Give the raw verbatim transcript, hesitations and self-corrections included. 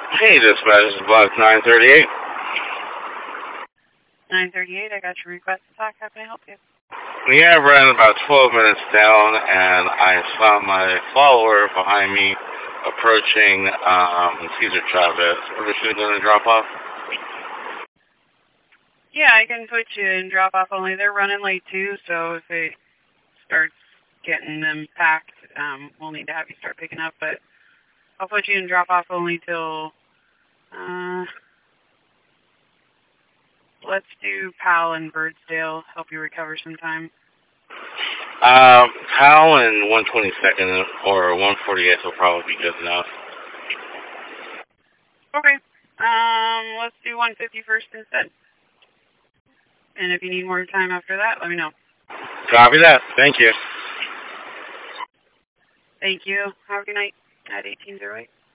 Hey, dispatch, this is Block nine thirty-eight. nine thirty-eight, I got your request to talk. How can I help you? Yeah, I ran about twelve minutes down, and I saw my follower behind me approaching um, Cesar Chavez. Are she going to drop off? Yeah, I can put you in drop off only. They're running late too, so if it starts getting them packed, um, we'll need to have you start picking up. But I'll put you in drop off only till, uh, let's do Powell and Birdsdale. Help you recover some time. Um, Powell and one twenty-second or one forty-eighth will probably be good enough. Okay. Um, let's do one fifty-first instead. And if you need more time after that, let me know. Copy that. Thank you. Thank you. Have a good night at eighteen oh eight.